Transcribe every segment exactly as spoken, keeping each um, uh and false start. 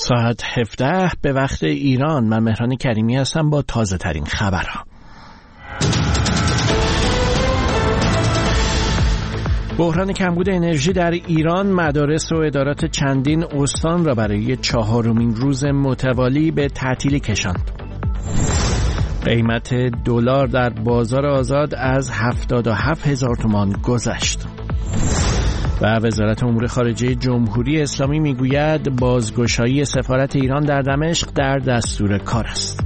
ساعت هفده به وقت ایران. من مهران کریمی هستم با تازه ترین خبرها. بحران کمبود انرژی در ایران مدارس و ادارات چندین استان را برای چهارمین روز متوالی به تعطیلی کشاند. قیمت دلار در بازار آزاد از هفتاد و هفت هزار تومان گذشت. و وزارت امور خارجه جمهوری اسلامی میگوید بازگشایی سفارت ایران در دمشق در دستور کار است.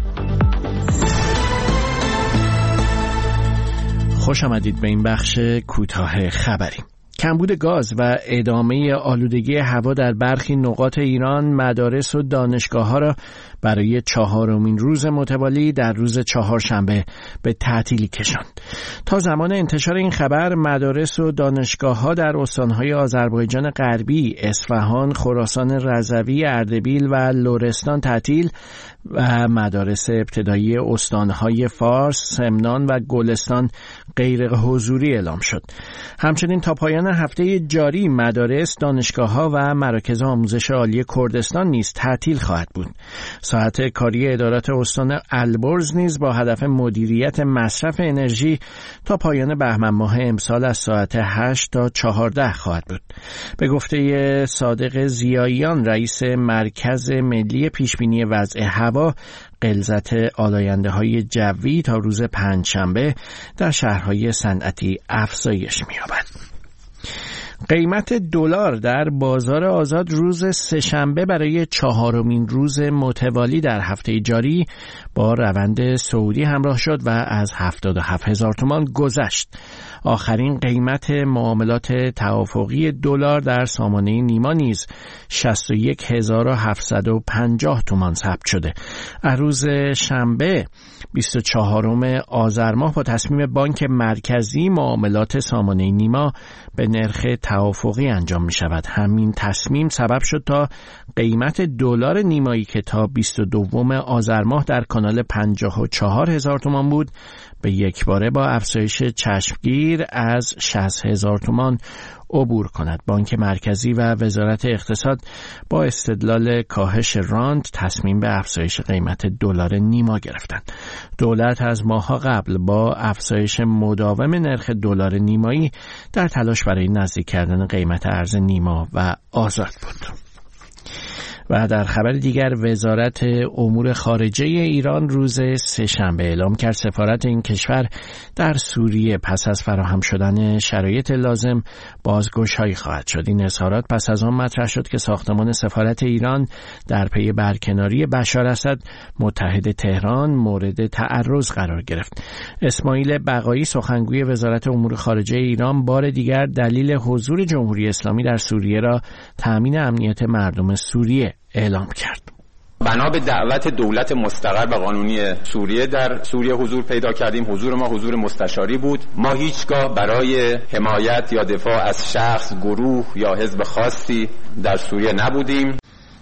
خوش آمدید به این بخش کوتاه خبری. کمبود گاز و ادامه آلودگی هوا در برخی نقاط ایران مدارس و دانشگاه‌ها را برای چهارمین روز متوالی در روز چهارشنبه به تعطیلی کشاند. تا زمان انتشار این خبر مدارس و دانشگاه‌ها در استان‌های آذربایجان غربی، اصفهان، خراسان رضوی، اردبیل و لرستان تعطیل و مدارس ابتدایی استان‌های فارس، سمنان و گلستان غیر حضوری اعلام شد. همچنین تا پایان هفته جاری مدارس، دانشگاه‌ها و مراکز آموزش عالی کردستان نیز تعطیل خواهد بود. ساعت کاری ادارات استان البرز نیز با هدف مدیریت مصرف انرژی تا پایان بهمن ماه امسال از ساعت هشت تا چهارده خواهد بود. به گفته صادق ضیاییان رئیس مرکز ملی پیشبینی وضع هوا، غلظت آلاینده‌های جوی تا روز پنجشنبه در شهرهای صنعتی افزایش می‌یابد. قیمت دلار در بازار آزاد روز سه‌شنبه برای چهارمین روز متوالی در هفته جاری با روند صعودی همراه شد و از هفتاد و هفت هزار تومان گذشت. آخرین قیمت معاملات توافقی دلار در سامانه نیما نیز شصت و یک هزار و هفتصد و پنجاه تومان ثبت شده. از روز شنبه بیست و چهارم آذر ماه با تصمیم بانک مرکزی معاملات سامانه نیما به نرخ توافقی انجام می شود. همین تصمیم سبب شد تا قیمت دلار نیمایی که تا بیست و دوم آذر ماه در کانال پنجاه و چهار هزار تومان بود به یک باره با افزایش چشمگیر از شصت هزار تومان عبور کند. بانک مرکزی و وزارت اقتصاد با استدلال کاهش رانت تصمیم به افزایش قیمت دلار نیما گرفتند. دولت از ماه‌ها قبل با افزایش مداوم نرخ دلار نیمایی در تلاش برای نزدیک کردن قیمت ارز نیما و آزاد بود. و در خبر دیگر وزارت امور خارجه ایران روز سه‌شنبه اعلام کرد سفارت این کشور در سوریه پس از فراهم شدن شرایط لازم بازگشایی خواهد شد. این اظهارات پس از آن مطرح شد که ساختمان سفارت ایران در پی برکناری بشار اسد متحد تهران مورد تعرض قرار گرفت. اسماعیل بقایی سخنگوی وزارت امور خارجه ایران بار دیگر دلیل حضور جمهوری اسلامی در سوریه را تأمین امنیت مردم سوریه اعلام کرد. بنا به دعوت دولت مستقر و قانونی سوریه در سوریه حضور پیدا کردیم. حضور ما حضور مستشاری بود. ما هیچگاه برای حمایت یا دفاع از شخص، گروه یا حزب خاصی در سوریه نبودیم.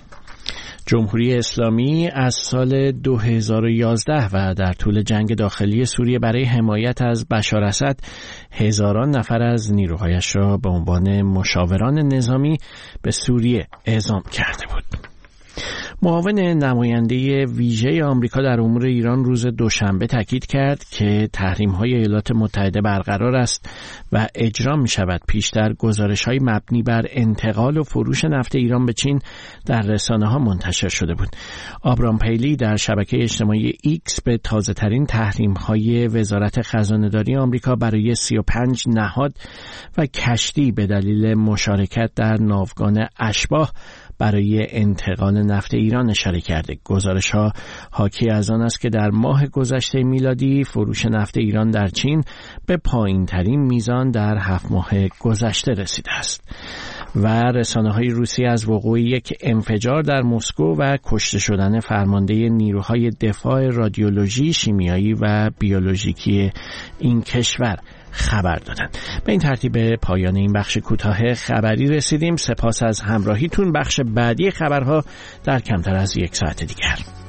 جمهوری اسلامی از سال دو هزار و یازده و در طول جنگ داخلی سوریه برای حمایت از بشار اسد هزاران نفر از نیروهایش را به عنوان مشاوران نظامی به سوریه اعزام کرده بود. معاون نماینده ویژه آمریکا در امور ایران روز دوشنبه تاکید کرد که تحریم‌های ایالات متحده برقرار است و اجرا می‌شود. پیشتر گزارش‌های مبنی بر انتقال و فروش نفت ایران به چین در رسانه‌ها منتشر شده بود. آبرام پیلی در شبکه اجتماعی ایکس به تازه‌ترین تحریم‌های وزارت خزانه‌داری آمریکا برای سی و پنج نهاد و کشتی به دلیل مشارکت در ناوگان اشباح برای انتقال نفت ایران اشاره کرده. گزارش‌ها حاکی از آن است که در ماه گذشته میلادی فروش نفت ایران در چین به پایین‌ترین میزان در هفت ماه گذشته رسیده است. و رسانه‌های روسی از وقوع یک انفجار در مسکو و کشته شدن فرمانده نیروهای دفاع رادیولوژی، شیمیایی و بیولوژیکی این کشور خبر دادند. به این ترتیب پایان این بخش کوتاه خبری رسیدیم. سپاس از همراهیتون. بخش بعدی خبرها در کمتر از یک ساعت دیگر.